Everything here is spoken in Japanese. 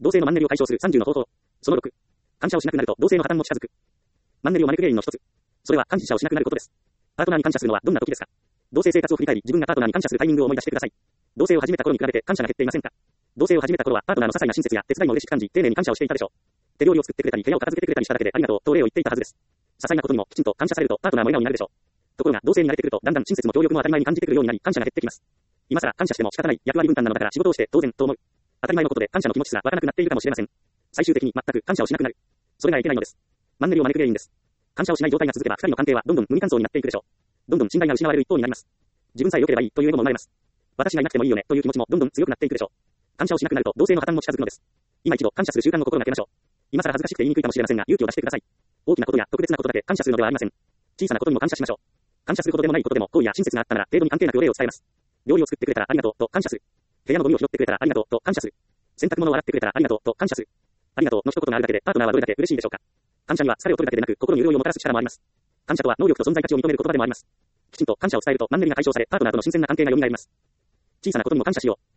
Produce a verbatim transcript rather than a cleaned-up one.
同性のマンネリを解消するさんじゅうの方法。そのろく。感謝をしなくなると同性の破綻も近づく。マンネリを招く原因の一つ。それは感謝をしなくなることです。パートナーに感謝するのはどんな時ですか？同性生活を振り返り、自分がパートナーに感謝するタイミングを思い出してください。同性を始めた頃に比べて感謝が減っていませんか？同性を始めた頃はパートナーの些細な親切や手伝いも嬉しく感じ、丁寧に感謝をしていたでしょう。手料理を作ってくれたり、部屋を片付けてくれたりしただけでありがとうとお礼を言っていたはずです。些細なことにもきちんと感謝されるとパートナーも笑顔になるでしょう。ところが同性に慣れてくるとだんだん親切も協力も当たり前に感じてくるようになり、感謝が減ってきます。今更感謝しても仕方ない役割分担なのだから仕事をして当然と思う。当たり前のことで感謝の気持ちすらわからなくなっているかもしれません。最終的に全く感謝をしなくなる。それがいけないのです。マンネリを招く原因です。感謝をしない状態が続けばふたりの関係はどんどん無味乾燥になっていくでしょう。どんどん信頼が失われる一方になります。自分さえ良ければいいというエゴも生まれます。私がいなくてもいいよねという気持ちもどんどん強くなっていくでしょう。感謝をしなくなると同性の破綻も近づくのです。今一度感謝する習慣を心がけましょう。今更恥ずかしくて言いにくいかもしれませんが勇気を出してください。大きなことや特別なことだけ感謝するのではありません。小さなことにも感謝しましょう。感謝することでもないことでも好意や親切があったなら程度に関係なくお礼を伝えます。料理を作ってくれたらありがとうと感謝する。部屋のゴミを拾ってくれたらありがとうと感謝する。洗濯物を洗ってくれたらありがとうと感謝する。ありがとうの一言があるだけでパートナーはどれだけ嬉しいでしょうか。感謝には疲れを取るだけでなく心に潤いをもたらす力もあります。感謝とは能力と存在価値を認める言葉でもあります。きちんと感謝を伝えるとマンネリが解消されパートナーとの新鮮な関係が蘇ります。小さなことにも感謝しよう。